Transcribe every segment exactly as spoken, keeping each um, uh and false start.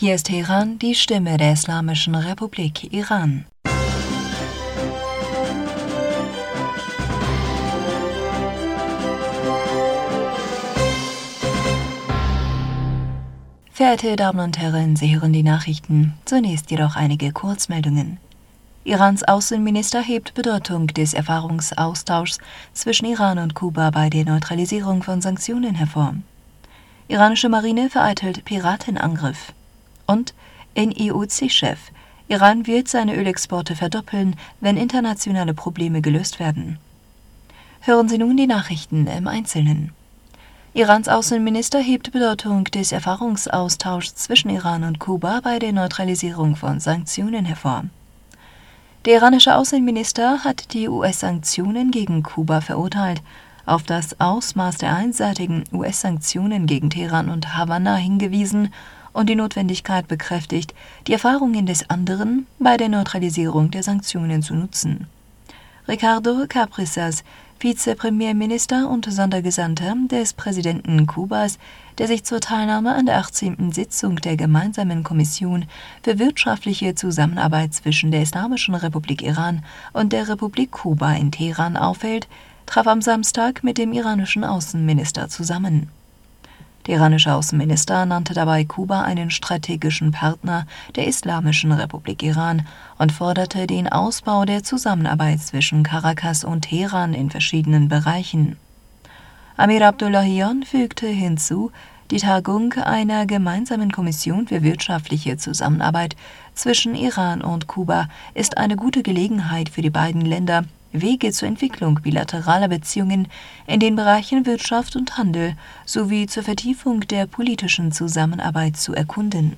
Hier ist Teheran, die Stimme der Islamischen Republik Iran. Verehrte Damen und Herren, Sie hören die Nachrichten. Zunächst jedoch einige Kurzmeldungen. Irans Außenminister hebt Bedeutung des Erfahrungsaustauschs zwischen Iran und Kuba bei der Neutralisierung von Sanktionen hervor. Iranische Marine vereitelt Piratenangriff. Und N I O C-Chef: Iran wird seine Ölexporte verdoppeln, wenn internationale Probleme gelöst werden. Hören Sie nun die Nachrichten im Einzelnen. Irans Außenminister hebt Bedeutung des Erfahrungsaustauschs zwischen Iran und Kuba bei der Neutralisierung von Sanktionen hervor. Der iranische Außenminister hat die U S-Sanktionen gegen Kuba verurteilt, auf das Ausmaß der einseitigen U S-Sanktionen gegen Teheran und Havanna hingewiesen und die Notwendigkeit bekräftigt, die Erfahrungen des anderen bei der Neutralisierung der Sanktionen zu nutzen. Ricardo Cabrizas, Vizepremierminister und Sondergesandter des Präsidenten Kubas, der sich zur Teilnahme an der achtzehnten Sitzung der Gemeinsamen Kommission für wirtschaftliche Zusammenarbeit zwischen der Islamischen Republik Iran und der Republik Kuba in Teheran aufhält, traf am Samstag mit dem iranischen Außenminister zusammen. Der iranische Außenminister nannte dabei Kuba einen strategischen Partner der Islamischen Republik Iran und forderte den Ausbau der Zusammenarbeit zwischen Caracas und Teheran in verschiedenen Bereichen. Amir Abdullahian fügte hinzu, die Tagung einer gemeinsamen Kommission für wirtschaftliche Zusammenarbeit zwischen Iran und Kuba ist eine gute Gelegenheit für die beiden Länder, Wege zur Entwicklung bilateraler Beziehungen in den Bereichen Wirtschaft und Handel sowie zur Vertiefung der politischen Zusammenarbeit zu erkunden.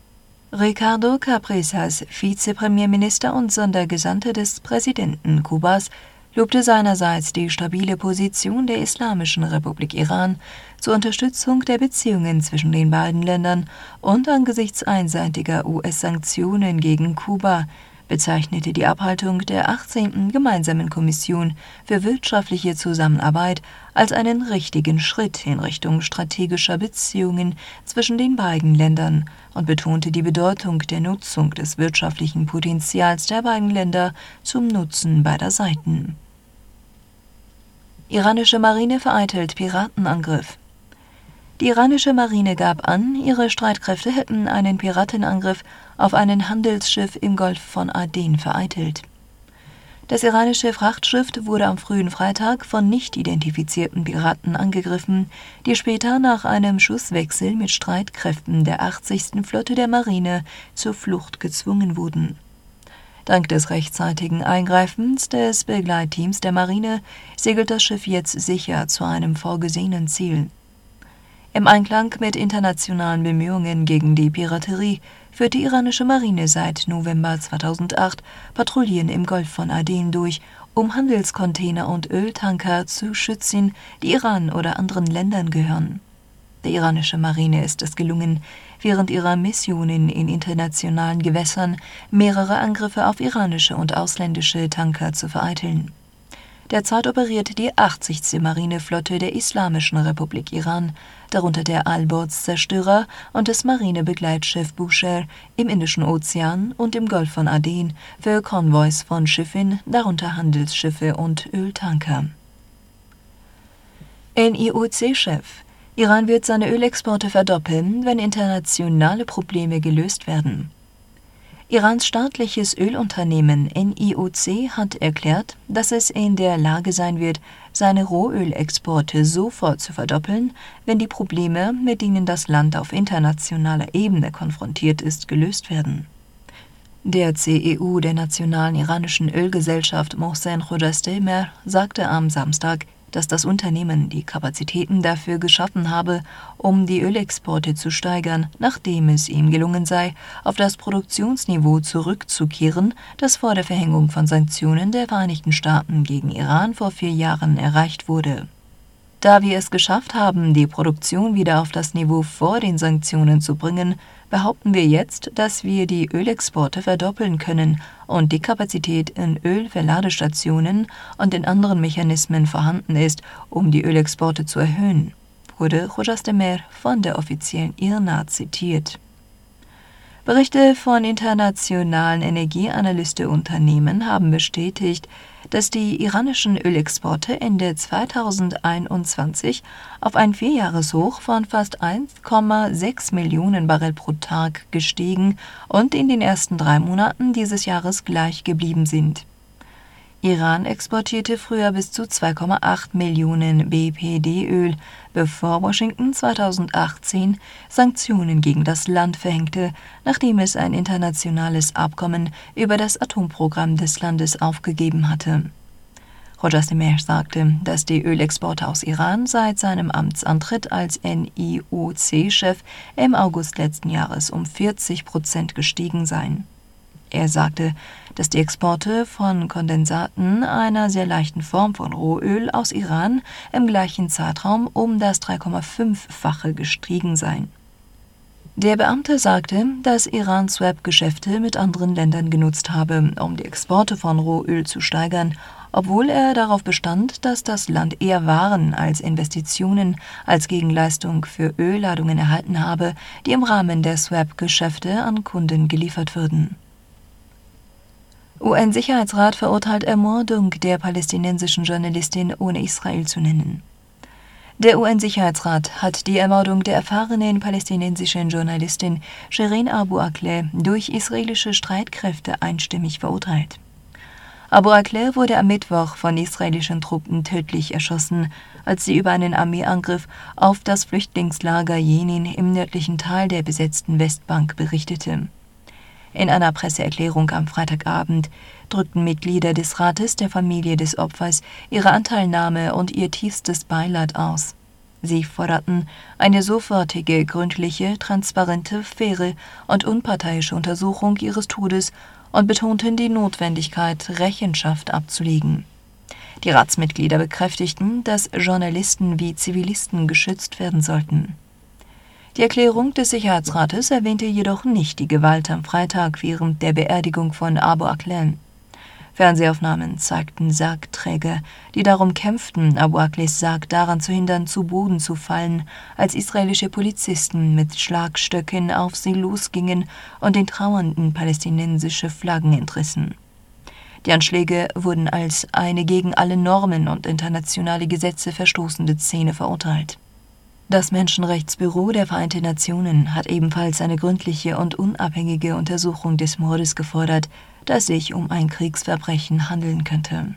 Ricardo Cabrizas, Vizepremierminister und Sondergesandte des Präsidenten Kubas, lobte seinerseits die stabile Position der Islamischen Republik Iran zur Unterstützung der Beziehungen zwischen den beiden Ländern und angesichts einseitiger U S-Sanktionen gegen Kuba, bezeichnete die Abhaltung der achtzehnten Gemeinsamen Kommission für wirtschaftliche Zusammenarbeit als einen richtigen Schritt in Richtung strategischer Beziehungen zwischen den beiden Ländern und betonte die Bedeutung der Nutzung des wirtschaftlichen Potenzials der beiden Länder zum Nutzen beider Seiten. Iranische Marine vereitelt Piratenangriff. Die iranische Marine gab an, ihre Streitkräfte hätten einen Piratenangriff auf ein Handelsschiff im Golf von Aden vereitelt. Das iranische Frachtschiff wurde am frühen Freitag von nicht identifizierten Piraten angegriffen, die später nach einem Schusswechsel mit Streitkräften der achtzigsten Flotte der Marine zur Flucht gezwungen wurden. Dank des rechtzeitigen Eingreifens des Begleitteams der Marine segelt das Schiff jetzt sicher zu einem vorgesehenen Ziel. Im Einklang mit internationalen Bemühungen gegen die Piraterie führt die iranische Marine seit November zweitausendacht Patrouillen im Golf von Aden durch, um Handelscontainer und Öltanker zu schützen, die Iran oder anderen Ländern gehören. Der iranischen Marine ist es gelungen, während ihrer Missionen in internationalen Gewässern mehrere Angriffe auf iranische und ausländische Tanker zu vereiteln. Derzeit operiert die achtzigste Marineflotte der Islamischen Republik Iran, darunter der Al-Borz-Zerstörer und das Marinebegleitschiff Bushehr im Indischen Ozean und im Golf von Aden für Konvois von Schiffen, darunter Handelsschiffe und Öltanker. N I O C-Chef: Iran wird seine Ölexporte verdoppeln, wenn internationale Probleme gelöst werden. Irans staatliches Ölunternehmen N I O C hat erklärt, dass es in der Lage sein wird, seine Rohölexporte sofort zu verdoppeln, wenn die Probleme, mit denen das Land auf internationaler Ebene konfrontiert ist, gelöst werden. Der C E O der Nationalen Iranischen Ölgesellschaft Mohsen Khojasteh-Mehr sagte am Samstag, dass das Unternehmen die Kapazitäten dafür geschaffen habe, um die Ölexporte zu steigern, nachdem es ihm gelungen sei, auf das Produktionsniveau zurückzukehren, das vor der Verhängung von Sanktionen der Vereinigten Staaten gegen Iran vor vier Jahren erreicht wurde. Da wir es geschafft haben, die Produktion wieder auf das Niveau vor den Sanktionen zu bringen, behaupten wir jetzt, dass wir die Ölexporte verdoppeln können und die Kapazität in Ölverladestationen und in anderen Mechanismen vorhanden ist, um die Ölexporte zu erhöhen, wurde Khojasteh-Mehr von der offiziellen I R N A zitiert. Berichte von internationalen Energieanalysteunternehmen haben bestätigt, dass die iranischen Ölexporte Ende zweitausendeinundzwanzig auf ein Vierjahreshoch von fast eins Komma sechs Millionen Barrel pro Tag gestiegen und in den ersten drei Monaten dieses Jahres gleich geblieben sind. Iran exportierte früher bis zu zwei Komma acht Millionen B P D Öl, bevor Washington zweitausendachtzehn Sanktionen gegen das Land verhängte, nachdem es ein internationales Abkommen über das Atomprogramm des Landes aufgegeben hatte. Roger Stemmech sagte, dass die Ölexporte aus Iran seit seinem Amtsantritt als N I O C-Chef im August letzten Jahres um vierzig Prozent gestiegen seien. Er sagte, dass die Exporte von Kondensaten, einer sehr leichten Form von Rohöl aus Iran, im gleichen Zeitraum um das drei Komma fünf-fache gestiegen seien. Der Beamte sagte, dass Iran Swap-Geschäfte mit anderen Ländern genutzt habe, um die Exporte von Rohöl zu steigern, obwohl er darauf bestand, dass das Land eher Waren als Investitionen als Gegenleistung für Ölladungen erhalten habe, die im Rahmen der Swap-Geschäfte an Kunden geliefert würden. U N-Sicherheitsrat verurteilt Ermordung der palästinensischen Journalistin, ohne Israel zu nennen. Der U N-Sicherheitsrat hat die Ermordung der erfahrenen palästinensischen Journalistin Shireen Abu Akleh durch israelische Streitkräfte einstimmig verurteilt. Abu Akleh wurde am Mittwoch von israelischen Truppen tödlich erschossen, als sie über einen Armeeangriff auf das Flüchtlingslager Jenin im nördlichen Teil der besetzten Westbank berichtete. In einer Presseerklärung am Freitagabend drückten Mitglieder des Rates der Familie des Opfers ihre Anteilnahme und ihr tiefstes Beileid aus. Sie forderten eine sofortige, gründliche, transparente, faire und unparteiische Untersuchung ihres Todes und betonten die Notwendigkeit, Rechenschaft abzulegen. Die Ratsmitglieder bekräftigten, dass Journalisten wie Zivilisten geschützt werden sollten. Die Erklärung des Sicherheitsrates erwähnte jedoch nicht die Gewalt am Freitag während der Beerdigung von Abu Akleh. Fernsehaufnahmen zeigten Sargträger, die darum kämpften, Abu Aklehs Sarg daran zu hindern, zu Boden zu fallen, als israelische Polizisten mit Schlagstöcken auf sie losgingen und den Trauernden palästinensische Flaggen entrissen. Die Anschläge wurden als eine gegen alle Normen und internationale Gesetze verstoßende Szene verurteilt. Das Menschenrechtsbüro der Vereinten Nationen hat ebenfalls eine gründliche und unabhängige Untersuchung des Mordes gefordert, da es sich um ein Kriegsverbrechen handeln könnte.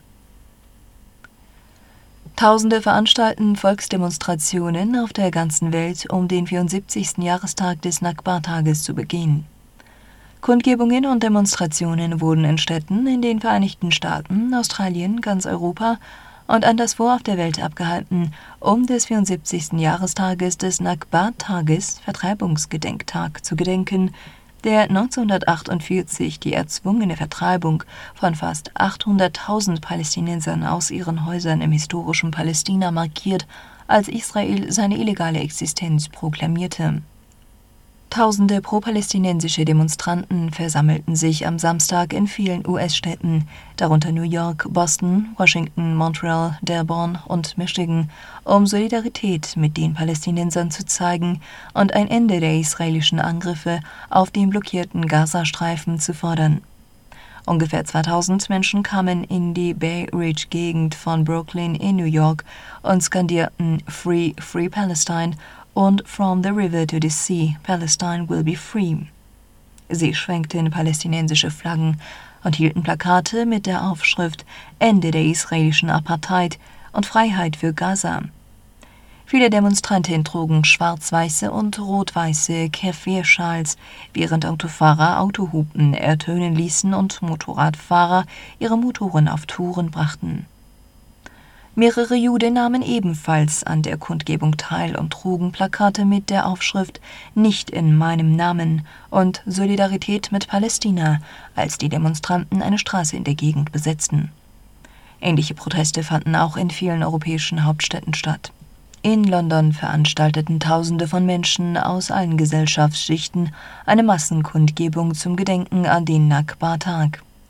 Tausende veranstalten Volksdemonstrationen auf der ganzen Welt, um den vierundsiebzigsten Jahrestag des Nakba-Tages zu begehen. Kundgebungen und Demonstrationen wurden in Städten in den Vereinigten Staaten, Australien, ganz Europa und anderswo auf der Welt abgehalten, um des vierundsiebzigsten Jahrestages des Nakba-Tages, Vertreibungsgedenktag, zu gedenken, der neunzehnhundertachtundvierzig die erzwungene Vertreibung von fast achthunderttausend Palästinensern aus ihren Häusern im historischen Palästina markiert, als Israel seine illegale Existenz proklamierte. Tausende pro-palästinensische Demonstranten versammelten sich am Samstag in vielen U S-Städten, darunter New York, Boston, Washington, Montreal, Dearborn und Michigan, um Solidarität mit den Palästinensern zu zeigen und ein Ende der israelischen Angriffe auf den blockierten Gazastreifen zu fordern. Ungefähr zweitausend Menschen kamen in die Bay Ridge-Gegend von Brooklyn in New York und skandierten Free, Free Palestine und From the River to the Sea, Palestine will be free. Sie schwenkten palästinensische Flaggen und hielten Plakate mit der Aufschrift Ende der israelischen Apartheid und Freiheit für Gaza. Viele Demonstranten trugen schwarz-weiße und rot-weiße Keffiyeh-Schals, während Autofahrer Autohupen ertönen ließen und Motorradfahrer ihre Motoren auf Touren brachten. Mehrere Juden nahmen ebenfalls an der Kundgebung teil und trugen Plakate mit der Aufschrift »Nicht in meinem Namen« und »Solidarität mit Palästina«, als die Demonstranten eine Straße in der Gegend besetzten. Ähnliche Proteste fanden auch in vielen europäischen Hauptstädten statt. In London veranstalteten Tausende von Menschen aus allen Gesellschaftsschichten eine Massenkundgebung zum Gedenken an den Nakba-Tag.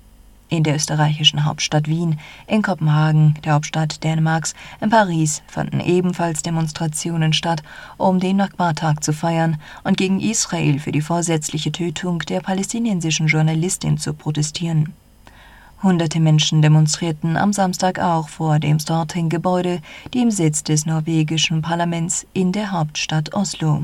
In der österreichischen Hauptstadt Wien, in Kopenhagen, der Hauptstadt Dänemarks, in Paris fanden ebenfalls Demonstrationen statt, um den Nakba-Tag zu feiern und gegen Israel für die vorsätzliche Tötung der palästinensischen Journalistin zu protestieren. Hunderte Menschen demonstrierten am Samstag auch vor dem Storting-Gebäude, dem Sitz des norwegischen Parlaments in der Hauptstadt Oslo.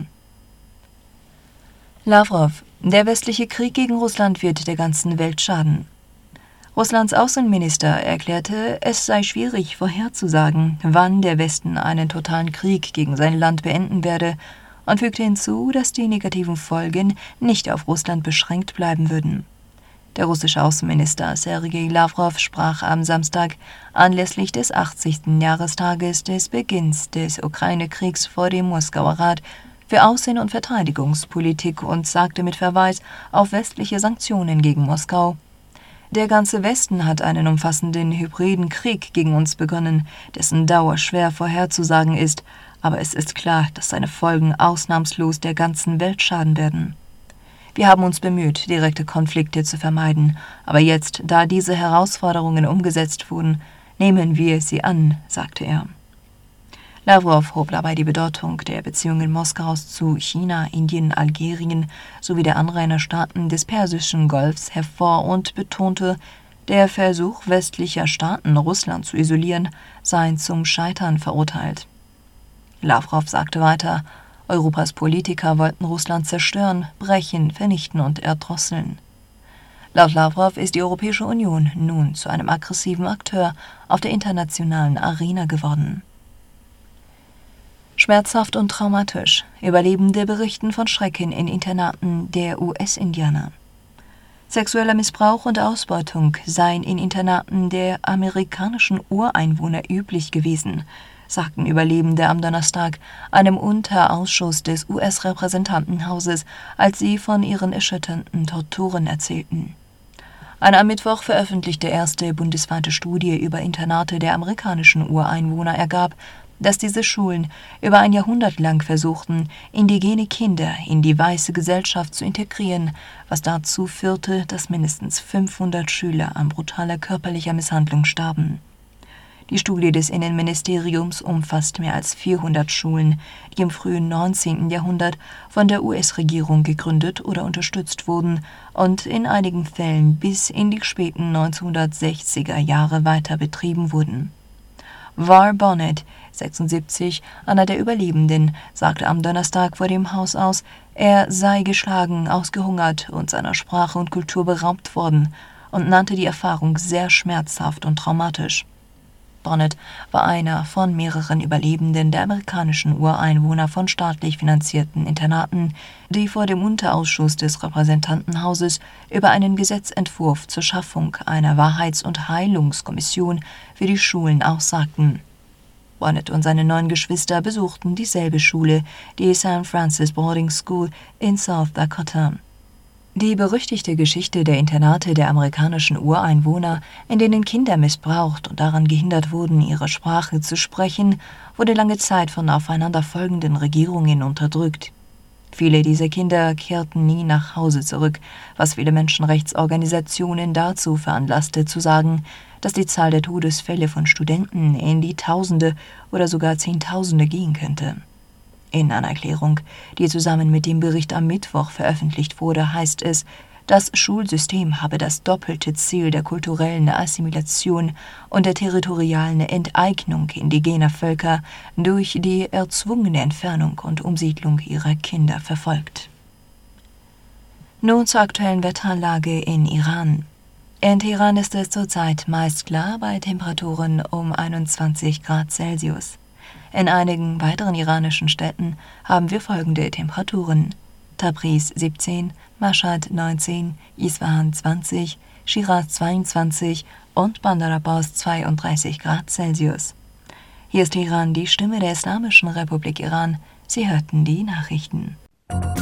Lavrov: Der westliche Krieg gegen Russland wird der ganzen Welt schaden. Russlands Außenminister erklärte, es sei schwierig vorherzusagen, wann der Westen einen totalen Krieg gegen sein Land beenden werde, und fügte hinzu, dass die negativen Folgen nicht auf Russland beschränkt bleiben würden. Der russische Außenminister Sergei Lavrov sprach am Samstag anlässlich des achtzigsten Jahrestages des Beginns des Ukraine-Kriegs vor dem Moskauer Rat für Außen- und Verteidigungspolitik und sagte mit Verweis auf westliche Sanktionen gegen Moskau: Der ganze Westen hat einen umfassenden hybriden Krieg gegen uns begonnen, dessen Dauer schwer vorherzusagen ist, aber es ist klar, dass seine Folgen ausnahmslos der ganzen Welt schaden werden. Wir haben uns bemüht, direkte Konflikte zu vermeiden, aber jetzt, da diese Herausforderungen umgesetzt wurden, nehmen wir sie an, sagte er. Lavrov hob dabei die Bedeutung der Beziehungen Moskaus zu China, Indien, Algerien sowie der Anrainerstaaten des Persischen Golfs hervor und betonte, der Versuch westlicher Staaten, Russland zu isolieren, sei zum Scheitern verurteilt. Lavrov sagte weiter, Europas Politiker wollten Russland zerstören, brechen, vernichten und erdrosseln. Laut Lavrov ist die Europäische Union nun zu einem aggressiven Akteur auf der internationalen Arena geworden. Schmerzhaft und traumatisch. Überlebende berichten von Schrecken in Internaten der U S-Indianer. Sexueller Missbrauch und Ausbeutung seien in Internaten der amerikanischen Ureinwohner üblich gewesen, sagten Überlebende am Donnerstag einem Unterausschuss des U S-Repräsentantenhauses, als sie von ihren erschütternden Torturen erzählten. Eine am Mittwoch veröffentlichte erste bundesweite Studie über Internate der amerikanischen Ureinwohner ergab, dass diese Schulen über ein Jahrhundert lang versuchten, indigene Kinder in die weiße Gesellschaft zu integrieren, was dazu führte, dass mindestens fünfhundert Schüler an brutaler körperlicher Misshandlung starben. Die Studie des Innenministeriums umfasst mehr als vierhundert Schulen, die im frühen neunzehnten Jahrhundert von der U S-Regierung gegründet oder unterstützt wurden und in einigen Fällen bis in die späten neunzehnhundertsechziger Jahre weiter betrieben wurden. Var Bonnet, sechsundsiebzig, einer der Überlebenden, sagte am Donnerstag vor dem Haus aus, er sei geschlagen, ausgehungert und seiner Sprache und Kultur beraubt worden und nannte die Erfahrung sehr schmerzhaft und traumatisch. Bonnet war einer von mehreren Überlebenden der amerikanischen Ureinwohner von staatlich finanzierten Internaten, die vor dem Unterausschuss des Repräsentantenhauses über einen Gesetzentwurf zur Schaffung einer Wahrheits- und Heilungskommission für die Schulen aussagten. Bonnet und seine neun Geschwister besuchten dieselbe Schule, die Saint Francis Boarding School in South Dakota. Die berüchtigte Geschichte der Internate der amerikanischen Ureinwohner, in denen Kinder missbraucht und daran gehindert wurden, ihre Sprache zu sprechen, wurde lange Zeit von aufeinanderfolgenden Regierungen unterdrückt. Viele dieser Kinder kehrten nie nach Hause zurück, was viele Menschenrechtsorganisationen dazu veranlasste, zu sagen, dass die Zahl der Todesfälle von Studenten in die Tausende oder sogar Zehntausende gehen könnte. In einer Erklärung, die zusammen mit dem Bericht am Mittwoch veröffentlicht wurde, heißt es, das Schulsystem habe das doppelte Ziel der kulturellen Assimilation und der territorialen Enteignung indigener Völker durch die erzwungene Entfernung und Umsiedlung ihrer Kinder verfolgt. Nun zur aktuellen Wetterlage in Iran. In Teheran ist es zurzeit meist klar bei Temperaturen um einundzwanzig Grad Celsius. In einigen weiteren iranischen Städten haben wir folgende Temperaturen: Tabriz siebzehn, Mashhad neunzehn, Isfahan zwanzig, Schiraz zweiundzwanzig und Bandar Abbas zweiunddreißig Grad Celsius. Hier ist Teheran, die Stimme der Islamischen Republik Iran. Sie hörten die Nachrichten.